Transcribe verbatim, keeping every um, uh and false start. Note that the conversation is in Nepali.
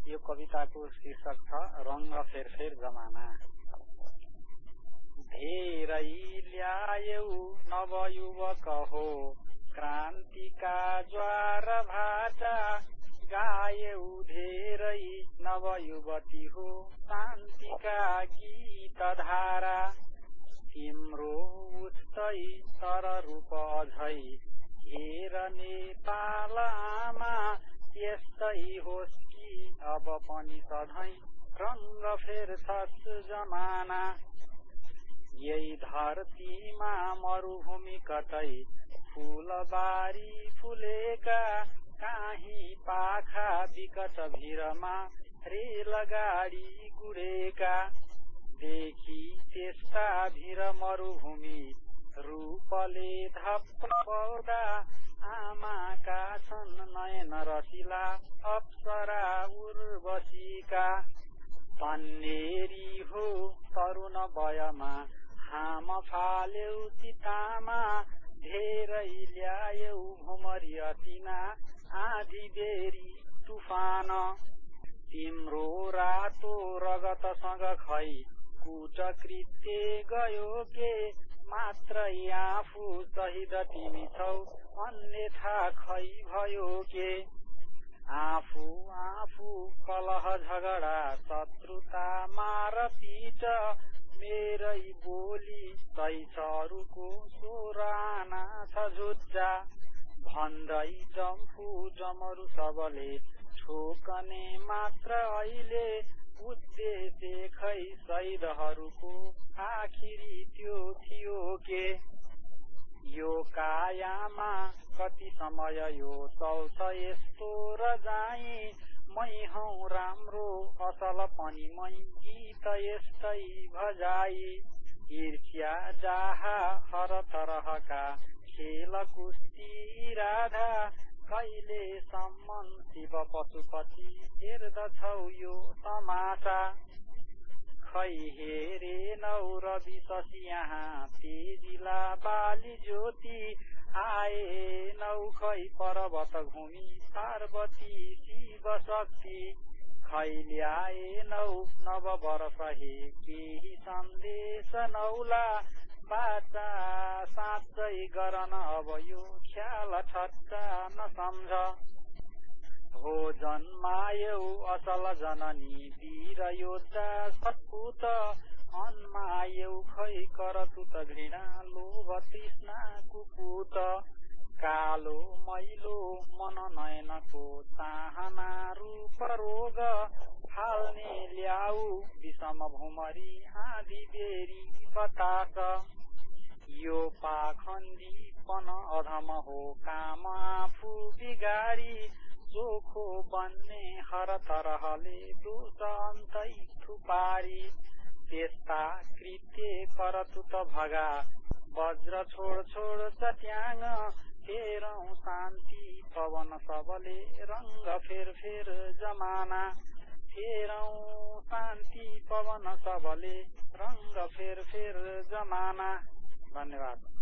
यो कविताको शीर्षक छ रंग फेरफेर जमाना। धेरै ल्यायौ नवयुवक हो क्रान्तिका ज्वार भाटा, गायौ धेरै नवयुवती हो शान्तिका गीत धारा। तिम्रो उस्तै तर रूप अझै हेर नेपाल आमा, यस्तै होस् कि अब पनि सधैँ रंग फेर्छस् जमाना। यही धरतीमा मरुभूमि कतै फूलबारी फुलेका, काहीँ पाखा विकट भिरमा रेलगाडी गुडेका। देखि त्यस्ता भिर मरुभूमि रूपले धप्प बौदा, आमाका छन् नयन रसिला अप्सरा उर्वशीका। तन्नेरी हो तरुण वयमा हाम फाल्यौ चितामा, धेरै ल्यायौ भुमरी असिना आधी बेरी तुफान। तिम्रो रातो रगतसँग खै कुटकृत्य गयो के, मात्रै आफू शहीद तिमी छौ अन्यथा खै भयो के। आफू आफू कलह झगडा शत्रुता मारपिट, मेरै बोली तैस अरूको सोराना छ झुच्चा। भन्दै जम्फु जमरू सबले ठोकने मात्र अहिले, उद्देश्य खै शहीदहरूको आखिरी त्यो थियो के। यो कायामा कति समय यो चल्छ यस्तो रजाई, मै हौ राम्रो असल पनि मै गीत यस्तै भजाई। ईर्ष्या डाहा हर तरहका खेल कुस्ती इरादा, कहिलेसम्म शिव पशुपति हेर्दछौ यो तमासा। खै हेरेनौ रवि शशि यहाँ तेजिला बाली ज्योति, आएनौ खै पर्वत भूमि पार्वती शिव शक्ति। खै ल्याएनौ नव वर्ष हे केही सन्देश नौला, बाचा साँच्चै गरन अब यो ख्याल ठट्टा नसम्झ। हो जन्मायौ असल जननी वीर योद्धा सत्पुत, अन्मायौ खै करतुत घृणा लोभ तृष्णा कुपुत। कालो मैलो मन नयनको चाहना रूप रोग, फाल्ने ल्याऊ विषम भुमरी आधी बेरी बतास। यो पाखण्डीपन अधम हो काम आफू बिगारी, चोखो बन्ने हर तरहले दोष अन्तै थुपारी। त्यस्ता कृत्य करतुत भगा वज्र छोड छोड चट्याङ, फेरौं शान्ति पवन सबले रंग फेरफेर जमाना। फेरौं शान्ति पवन सबले रंग फेरफेर जमाना। धन्यवाद।